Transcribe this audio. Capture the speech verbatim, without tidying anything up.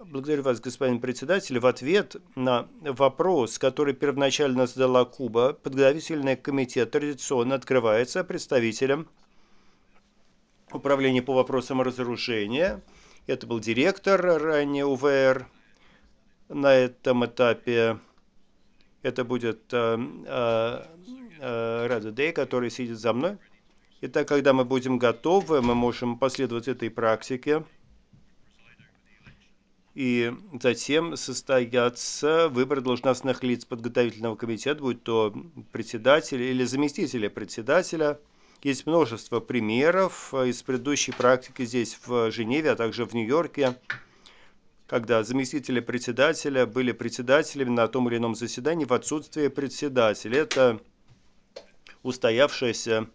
Благодарю вас, господин председатель. В ответ на вопрос, который первоначально задала Куба, подготовительный комитет традиционно открывается представителем управления по вопросам разоружения. Это был директор ранее У В Р. На этом этапе это будет э, э, э, Рада Дэй, который сидит за мной. Итак, когда мы будем готовы, мы можем последовать этой практике. И затем состоятся выборы должностных лиц подготовительного комитета, будь то председатель или заместителя председателя. Есть множество примеров из предыдущей практики здесь в Женеве, а также в Нью-Йорке, когда заместители председателя были председателями на том или ином заседании в отсутствие председателя. Это устоявшаяся